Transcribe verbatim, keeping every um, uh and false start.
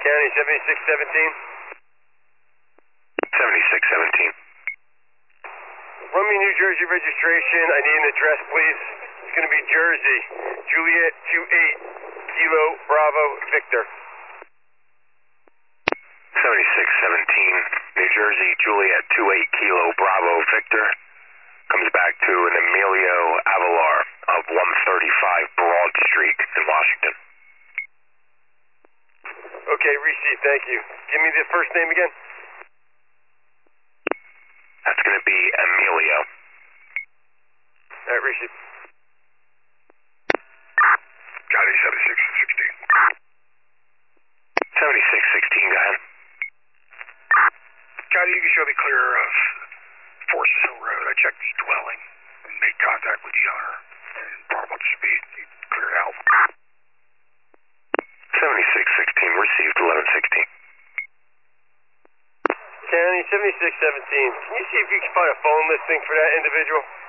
County seventy-six seventeen. seventy-six seventeen. Run me New Jersey registration. I need an address, please. It's going to be Jersey. Juliet two eight, Kilo Bravo Victor. seventy-six seventeen, New Jersey, Juliet two eight, Kilo Bravo Victor. Comes back to an Emilio Avalar of one thirty-five Broad Street in Washington. Okay, received, thank you. Give me the first name again. That's going to be Emilio. All right, received. County seventy-six sixteen. seventy-six sixteen, go ahead. County, you can show me clear of Forces Hill Road. I checked the dwelling and made contact with the owner and brought him up to speed. He cleared out. seventy-six sixteen, received eleven sixteen. County seventy-six seventeen. Can you see if you can find a phone listing for that individual?